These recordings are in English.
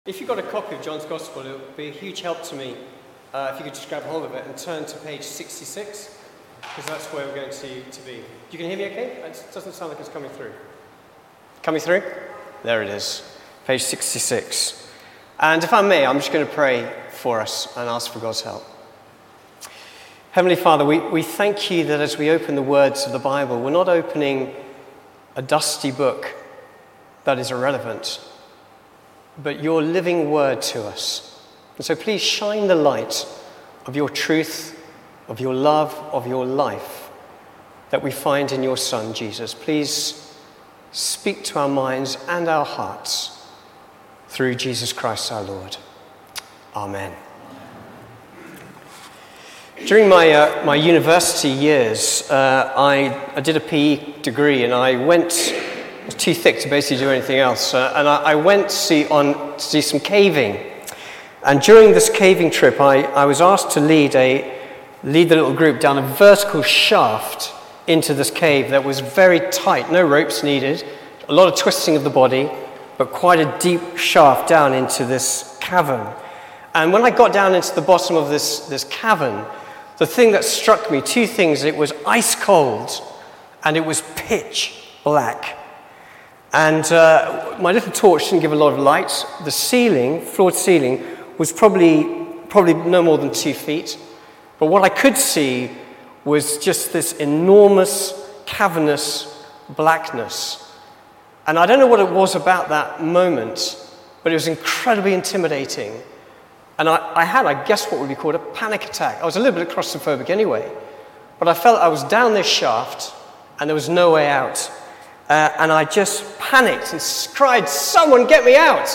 If you've got a copy of John's Gospel, it would be a huge help to me if you could just grab hold of it and turn to page 66, because that's where we're going to be. You can hear me okay? It doesn't sound like it's coming through. Coming through? There it is, page 66. And if I may, I'm just going to pray for us and ask for God's help. Heavenly Father, we thank you that as we open the words of the Bible, we're not opening a dusty book that is irrelevant, but your living word to us. And so please shine the light of your truth, of your love, of your life that we find in your Son, Jesus. Please speak to our minds and our hearts through Jesus Christ our Lord. Amen. During my university years, I did a PE degree, and I went. It was too thick to basically do anything else. And I went to see some caving. And during this caving trip, I was asked to lead the little group down a vertical shaft into this cave that was very tight. No ropes needed, a lot of twisting of the body, but quite a deep shaft down into this cavern. And when I got down into the bottom of this cavern, the thing that struck me, two things: it was ice cold and it was pitch black. And my little torch didn't give a lot of light. The ceiling, floor to ceiling, was probably no more than 2 feet. But what I could see was just this enormous, cavernous blackness. And I don't know what it was about that moment, but it was incredibly intimidating. And I had, I guess, what would be called a panic attack. I was a little bit claustrophobic anyway. But I felt I was down this shaft, and there was no way out. And I just panicked and cried, "Someone get me out!"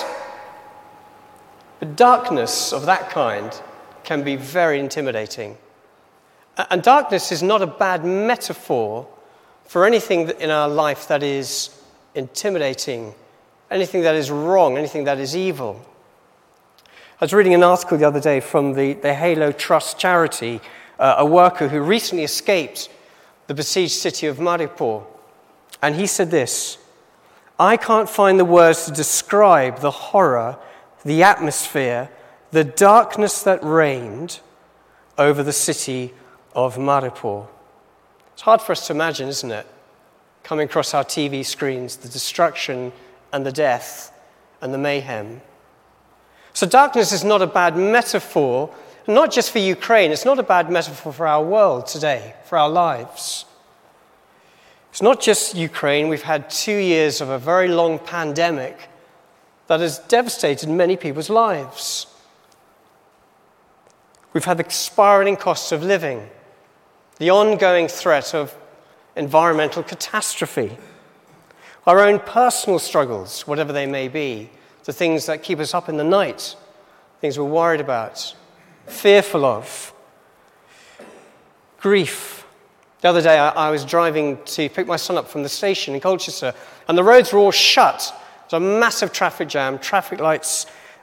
But darkness of that kind can be very intimidating. And darkness is not a bad metaphor for anything in our life that is intimidating, anything that is wrong, anything that is evil. I was reading an article the other day from the Halo Trust charity, a worker who recently escaped the besieged city of Mariupol. And he said this: "I can't find the words to describe the horror, the atmosphere, the darkness that reigned over the city of Mariupol." It's hard for us to imagine, isn't it? Coming across our TV screens, the destruction and the death and the mayhem. So darkness is not a bad metaphor, not just for Ukraine. It's not a bad metaphor for our world today, for our lives. It's not just Ukraine. We've had 2 years of a very long pandemic that has devastated many people's lives. We've had the spiraling costs of living, the ongoing threat of environmental catastrophe, our own personal struggles, whatever they may be, the things that keep us up in the night, things we're worried about, fearful of, grief. The other day, I was driving to pick my son up from the station in Colchester, and the roads were all shut. There was a massive traffic jam, traffic lights,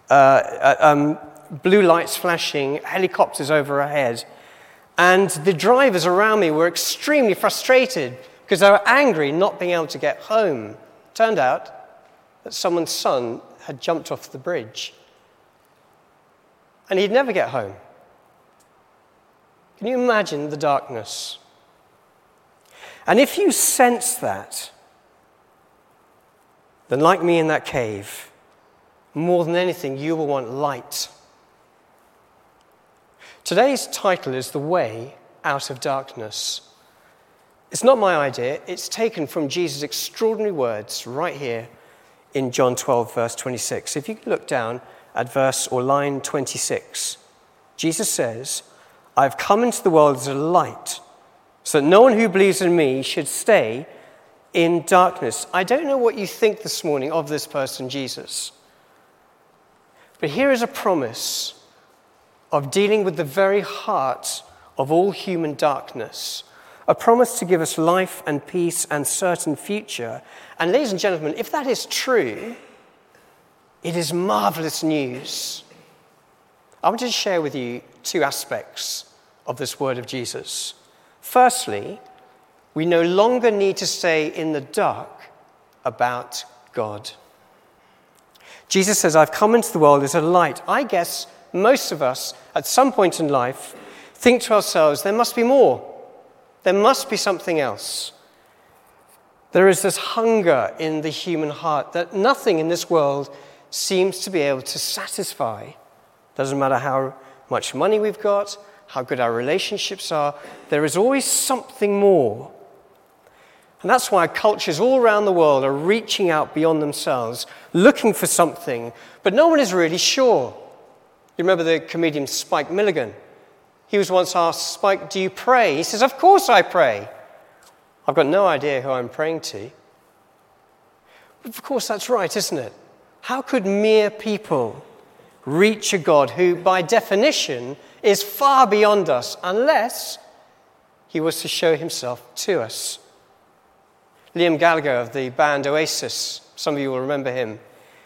blue lights flashing, helicopters overhead. And the drivers around me were extremely frustrated because they were angry not being able to get home. Turned out that someone's son had jumped off the bridge, and he'd never get home. Can you imagine the darkness? And if you sense that, then like me in that cave, more than anything, you will want light. Today's title is The Way Out of Darkness. It's not my idea. It's taken from Jesus' extraordinary words right here in John 12, verse 26. If you look down at verse or line 26, Jesus says, "I've come into the world as a light, so that no one who believes in me should stay in darkness." I don't know what you think this morning of this person, Jesus. But here is a promise of dealing with the very heart of all human darkness. A promise to give us life and peace and certain future. And ladies and gentlemen, if that is true, it is marvelous news. I want to share with you two aspects of this word of Jesus. Firstly, we no longer need to stay in the dark about God. Jesus says, I've come into the world as a light. I guess most of us, at some point in life, think to ourselves, there must be more. There must be something else. There is this hunger in the human heart that nothing in this world seems to be able to satisfy. Doesn't matter how much money we've got, how good our relationships are, there is always something more. And that's why cultures all around the world are reaching out beyond themselves, looking for something, but no one is really sure. You remember the comedian Spike Milligan? He was once asked, Spike, do you pray? He says, of course I pray. I've got no idea who I'm praying to. But of course that's right, isn't it? How could mere people reach a God who, by definition, is far beyond us unless he was to show himself to us? Liam Gallagher of the band Oasis, some of you will remember him,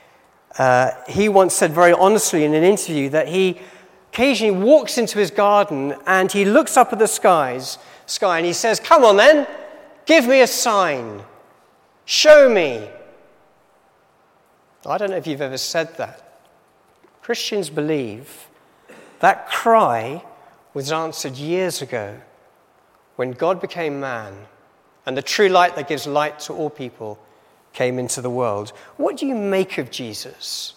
he once said very honestly in an interview that he occasionally walks into his garden and he looks up at the sky and he says, come on then, give me a sign, show me. I don't know if you've ever said that. Christians believe that cry was answered years ago when God became man and the true light that gives light to all people came into the world. What do you make of Jesus?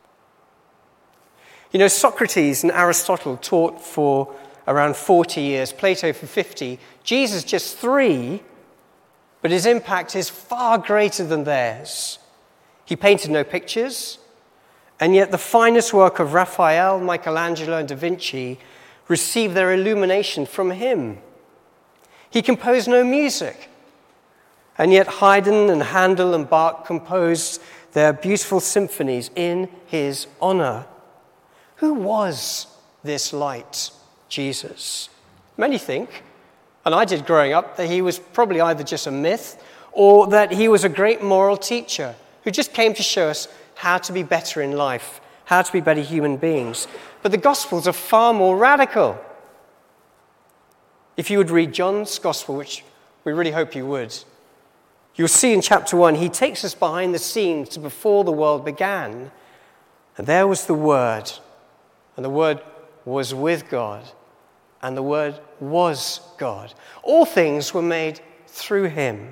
You know, Socrates and Aristotle taught for around 40 years, Plato for 50, Jesus just 3, but his impact is far greater than theirs. He painted no pictures, and yet the finest work of Raphael, Michelangelo, and Da Vinci received their illumination from him. He composed no music, and yet Haydn and Handel and Bach composed their beautiful symphonies in his honor. Who was this light, Jesus? Many think, and I did growing up, that he was probably either just a myth or that he was a great moral teacher who just came to show us how to be better in life, how to be better human beings. But the Gospels are far more radical. If you would read John's Gospel, which we really hope you would, you'll see in chapter 1, he takes us behind the scenes to before the world began. And there was the Word, and the Word was with God, and the Word was God. All things were made through him.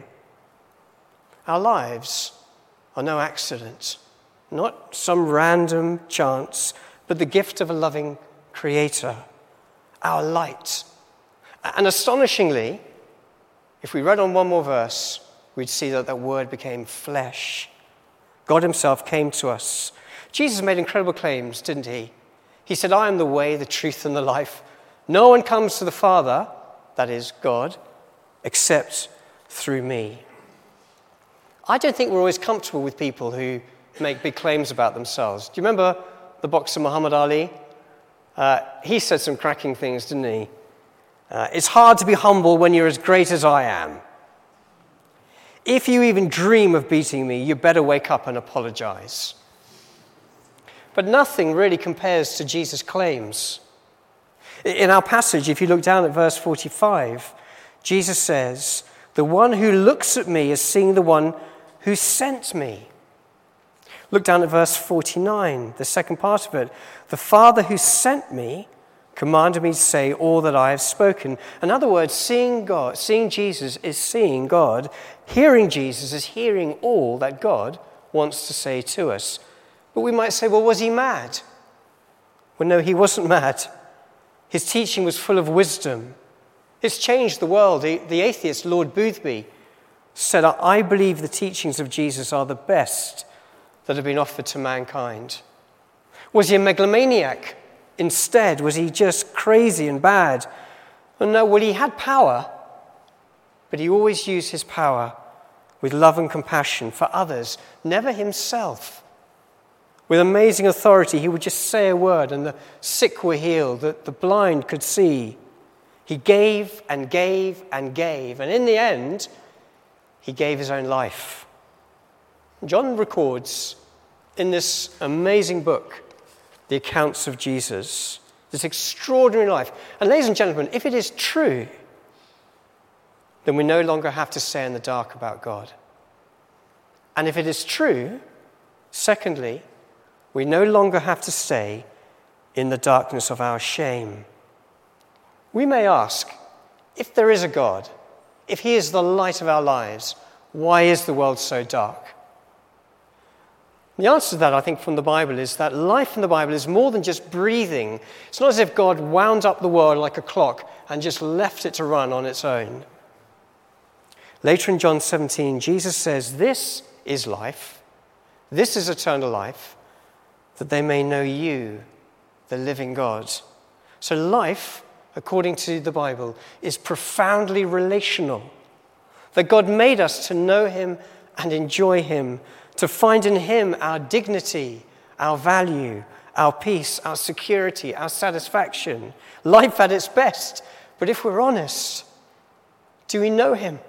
Our lives are no accident, not some random chance, but the gift of a loving Creator, our light. And astonishingly, if we read on one more verse, we'd see that that Word became flesh. God himself came to us. Jesus made incredible claims, didn't he? He said, I am the way, the truth, and the life. No one comes to the Father, that is God, except through me. I don't think we're always comfortable with people who make big claims about themselves. Do you remember the boxer Muhammad Ali? He said some cracking things, didn't he? It's hard to be humble when you're as great as I am. If you even dream of beating me, you better wake up and apologize. But nothing really compares to Jesus' claims. In our passage, if you look down at verse 45, Jesus says, the one who looks at me is seeing the one who sent me. Look down at verse 49, the second part of it. The Father who sent me commanded me to say all that I have spoken. In other words, seeing God, seeing Jesus is seeing God. Hearing Jesus is hearing all that God wants to say to us. But we might say, well, was he mad? Well, no, he wasn't mad. His teaching was full of wisdom. It's changed the world. The atheist Lord Boothby said, I believe the teachings of Jesus are the best that have been offered to mankind. Was he a megalomaniac? Instead, was he just crazy and bad? Well, no, he had power, but he always used his power with love and compassion for others, never himself. With amazing authority, he would just say a word and the sick were healed, the blind could see. He gave and gave and gave, and in the end, he gave his own life. John records in this amazing book the accounts of Jesus, this extraordinary life. And ladies and gentlemen, if it is true, then we no longer have to stay in the dark about God. And if it is true, secondly, we no longer have to stay in the darkness of our shame. We may ask, if there is a God, if he is the light of our lives, why is the world so dark? The answer to that, I think, from the Bible is that life in the Bible is more than just breathing. It's not as if God wound up the world like a clock and just left it to run on its own. Later in John 17, Jesus says, "This is life, this is eternal life, that they may know you, the living God." So life, according to the Bible, is profoundly relational. That God made us to know him and enjoy him, to find in him our dignity, our value, our peace, our security, our satisfaction. Life at its best. But if we're honest, do we know him?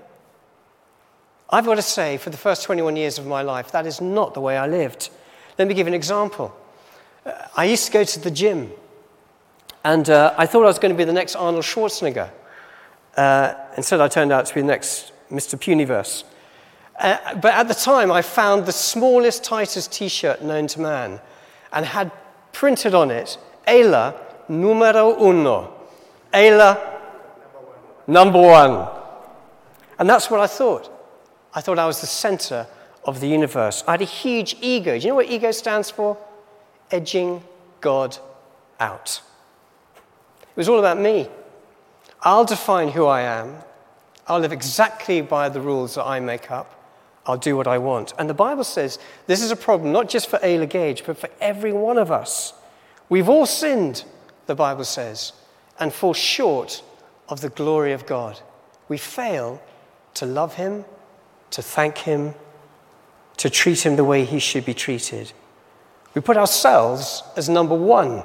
I've got to say, for the first 21 years of my life, that is not the way I lived. Let me give you an example. I used to go to the gym, and I thought I was going to be the next Arnold Schwarzenegger. Instead, I turned out to be the next Mr. Puniverse. But at the time, I found the smallest, tightest T-shirt known to man and had printed on it, Ela numero uno. Ela number one. And that's what I thought. I thought I was the center of the universe. I had a huge ego. Do you know what ego stands for? Edging God out. It was all about me. I'll define who I am. I'll live exactly by the rules that I make up. I'll do what I want. And the Bible says this is a problem not just for Ayla Gage, but for every one of us. We've all sinned, the Bible says, and fall short of the glory of God. We fail to love him, to thank him, to treat him the way he should be treated. We put ourselves as number one,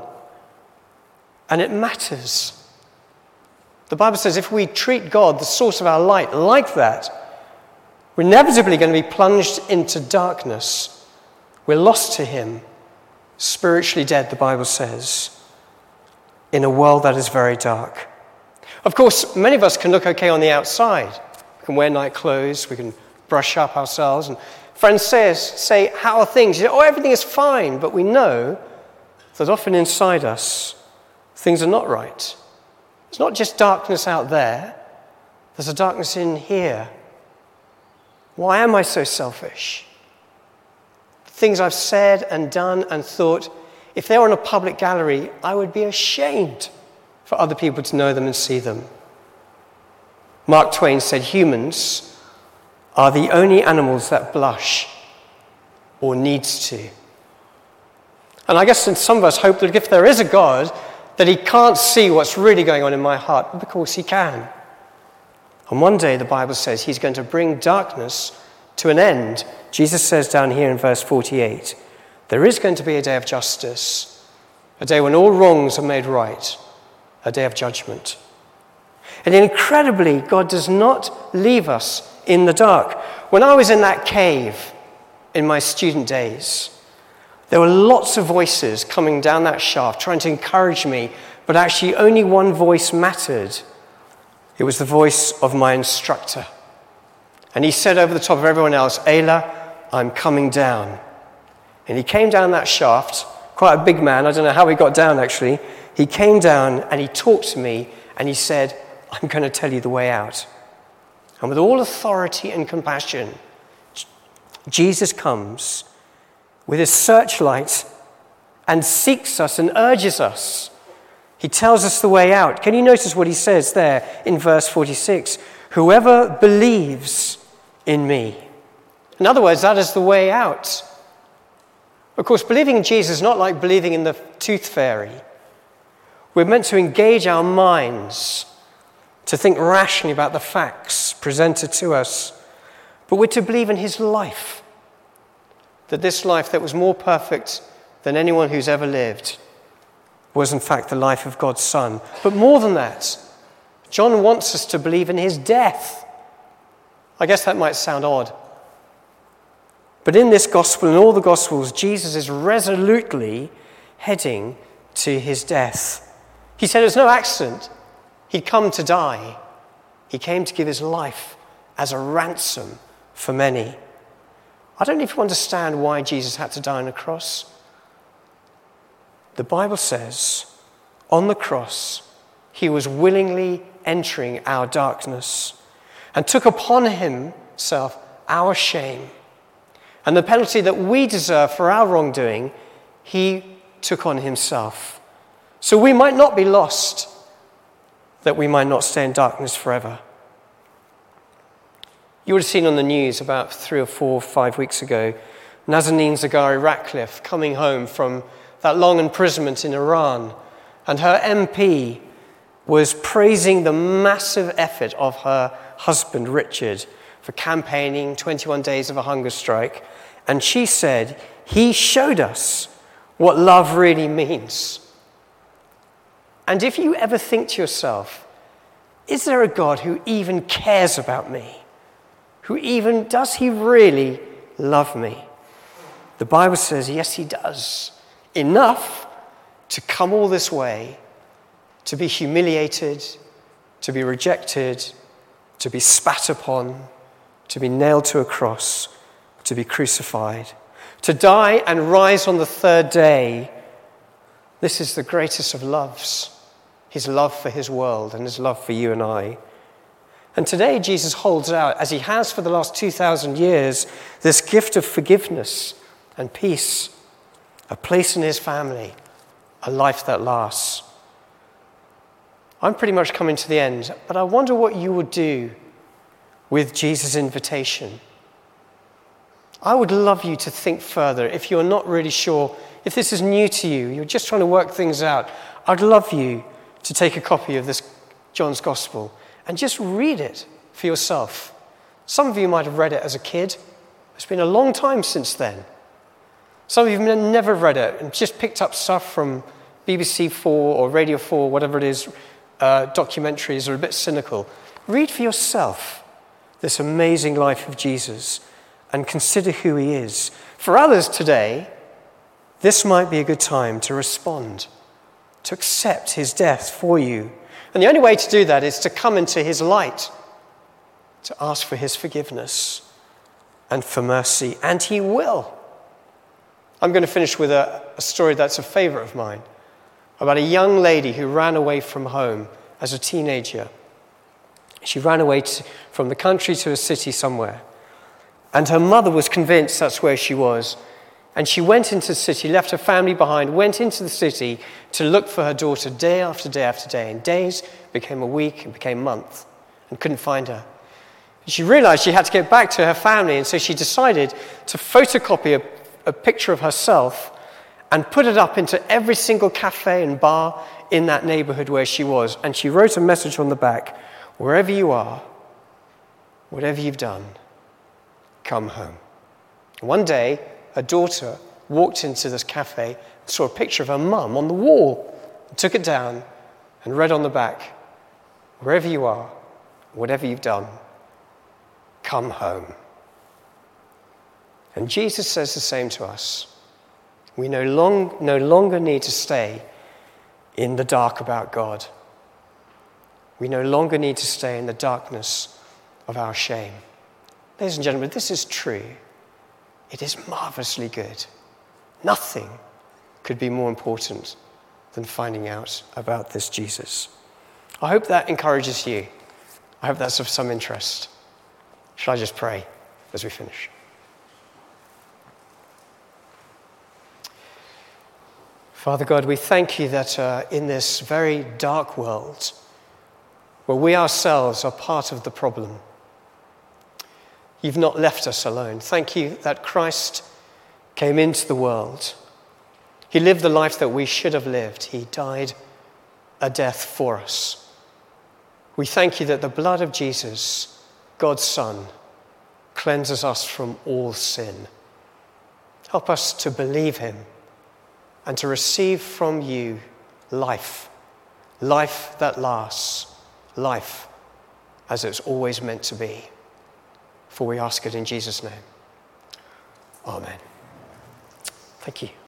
and it matters. The Bible says if we treat God, the source of our light, like that, we're inevitably going to be plunged into darkness. We're lost to him, spiritually dead, the Bible says, in a world that is very dark. Of course, many of us can look okay on the outside. We can wear nice clothes, we can brush up ourselves, and friends say, how are things? You say, everything is fine, but we know that often inside us, things are not right. It's not just darkness out there, there's a darkness in here. Why am I so selfish? Things I've said and done and thought, if they were in a public gallery, I would be ashamed for other people to know them and see them. Mark Twain said humans are the only animals that blush or needs to. And I guess some of us hope that if there is a God, that he can't see what's really going on in my heart. But of course he can. And one day the Bible says he's going to bring darkness to an end. Jesus says down here in verse 48, there is going to be a day of justice, a day when all wrongs are made right, a day of judgment. And incredibly, God does not leave us in the dark. When I was in that cave in my student days, there were lots of voices coming down that shaft trying to encourage me, but actually only one voice mattered. It was the voice of my instructor. And he said over the top of everyone else, Ayla, I'm coming down. And he came down that shaft, quite a big man, I don't know how he got down actually. He came down and he talked to me and he said, I'm going to tell you the way out. And with all authority and compassion, Jesus comes with his searchlight and seeks us and urges us. He tells us the way out. Can you notice what he says there in verse 46? Whoever believes in me. In other words, that is the way out. Of course, believing in Jesus is not like believing in the tooth fairy. We're meant to engage our minds, to think rationally about the facts presented to us. But we're to believe in his life. That this life that was more perfect than anyone who's ever lived was in fact the life of God's Son. But more than that, John wants us to believe in his death. I guess that might sound odd. But in this gospel and all the gospels, Jesus is resolutely heading to his death. He said it was no accident. He'd come to die. He came to give his life as a ransom for many. I don't know if you understand why Jesus had to die on a cross. The Bible says, on the cross, he was willingly entering our darkness and took upon himself our shame. And the penalty that we deserve for our wrongdoing, he took on himself. So we might not be lost, that we might not stay in darkness forever. You would have seen on the news about 3 or 4 or 5 weeks ago, Nazanin Zaghari Ratcliffe coming home from that long imprisonment in Iran, and her MP was praising the massive effort of her husband, Richard, for campaigning 21 days of a hunger strike. And she said, he showed us what love really means. And if you ever think to yourself, is there a God who even cares about me? Does he really love me? The Bible says, yes, he does. Enough to come all this way, to be humiliated, to be rejected, to be spat upon, to be nailed to a cross, to be crucified, to die and rise on the third day. This is the greatest of loves, his love for his world and his love for you and I. And today Jesus holds out, as he has for the last 2,000 years, this gift of forgiveness and peace, a place in his family, a life that lasts. I'm pretty much coming to the end, but I wonder what you would do with Jesus' invitation. I would love you to think further. If you're not really sure, if this is new to you, you're just trying to work things out, I'd love you to take a copy of this John's Gospel and just read it for yourself. Some of you might have read it as a kid. It's been a long time since then. Some of you have never read it and just picked up stuff from BBC 4 or Radio 4, whatever it is, documentaries are a bit cynical. Read for yourself this amazing life of Jesus and consider who he is. For others today, this might be a good time to respond, to accept his death for you. And the only way to do that is to come into his light, to ask for his forgiveness and for mercy, and he will. I'm going to finish with a story that's a favorite of mine, about a young lady who ran away from home as a teenager. She ran away from the country to a city somewhere. And her mother was convinced that's where she was. And she went into the city, left her family behind, went into the city to look for her daughter day after day after day. And days became a week and became a month and couldn't find her. And she realized she had to get back to her family, and so she decided to photocopy a picture of herself and put it up into every single cafe and bar in that neighborhood where she was. And she wrote a message on the back, wherever you are, whatever you've done, come home. One day, her daughter walked into this cafe, saw a picture of her mum on the wall, and took it down and read on the back, wherever you are, whatever you've done, come home. And Jesus says the same to us. We no longer need to stay in the dark about God. We no longer need to stay in the darkness of our shame. Ladies and gentlemen, this is true. It is marvelously good. Nothing could be more important than finding out about this Jesus. I hope that encourages you. I hope that's of some interest. Shall I just pray as we finish? Father God, we thank you that in this very dark world, where we ourselves are part of the problem, you've not left us alone. Thank you that Christ came into the world. He lived the life that we should have lived. He died a death for us. We thank you that the blood of Jesus, God's Son, cleanses us from all sin. Help us to believe him and to receive from you life, life that lasts, life as it's always meant to be. For we ask it in Jesus' name. Amen. Thank you.